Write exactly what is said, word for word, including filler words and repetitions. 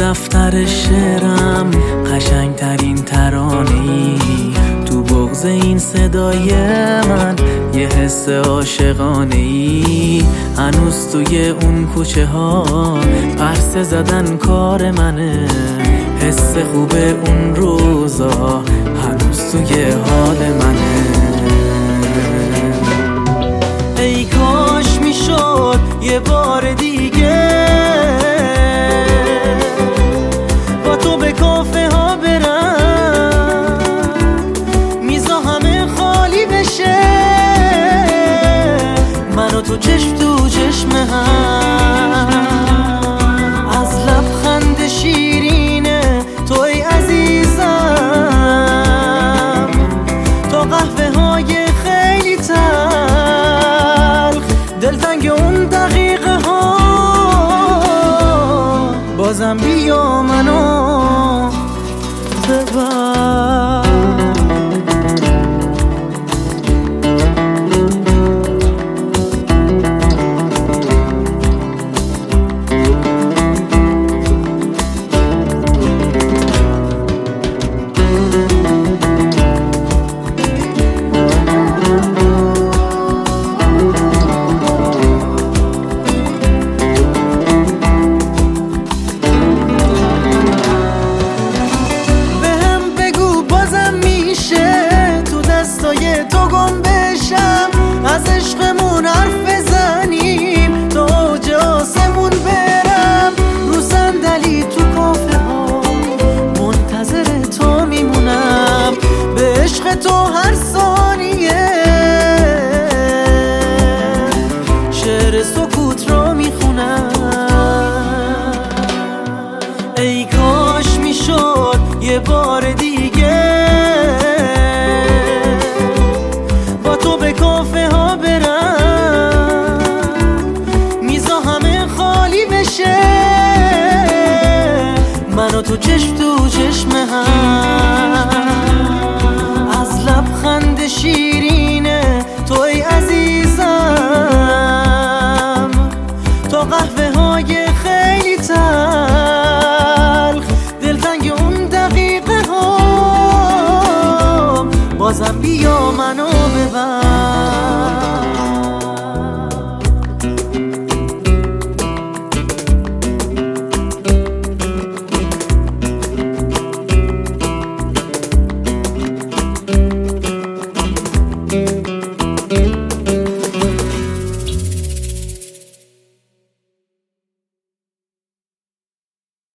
دفتر شعرم قشنگترین ترانه‌ای، تو بغض این صدای من یه حس عاشقانه‌ای. هنوز توی اون کوچه ها پرسه زدن کار منه، حس خوب اون روزا هنوز توی حال منه. ای کاش میشد یه بار دیگه با تو به کافه ها برم، میزا همه خالی بشه، من و تو چشم تو چشم هم. از لبخند شیرینه توی عزیزم تا قهوه های خیلی تلخ، دلتنگ اون دقیقه ها، بازم بیا منو ببر. تو گم بشم، از عشقمون حرف بزنیم، تا اوج آسمون برم، رو صندلی تو کافه ها منتظر تو میمونم، به عشق تو هر ثانیه شعر سکوت رو میخونم. ای کاش میشد یه بار دیگه تو به کافه ها برم، میزا همه خالی بشه، من و تو چشم تو چشم هم. از لبخند شیرینه توی عزیزم تا قهوه های خیلی تلخ، دلتنگ اون دقیقه ها، بازم بیا منو ببر.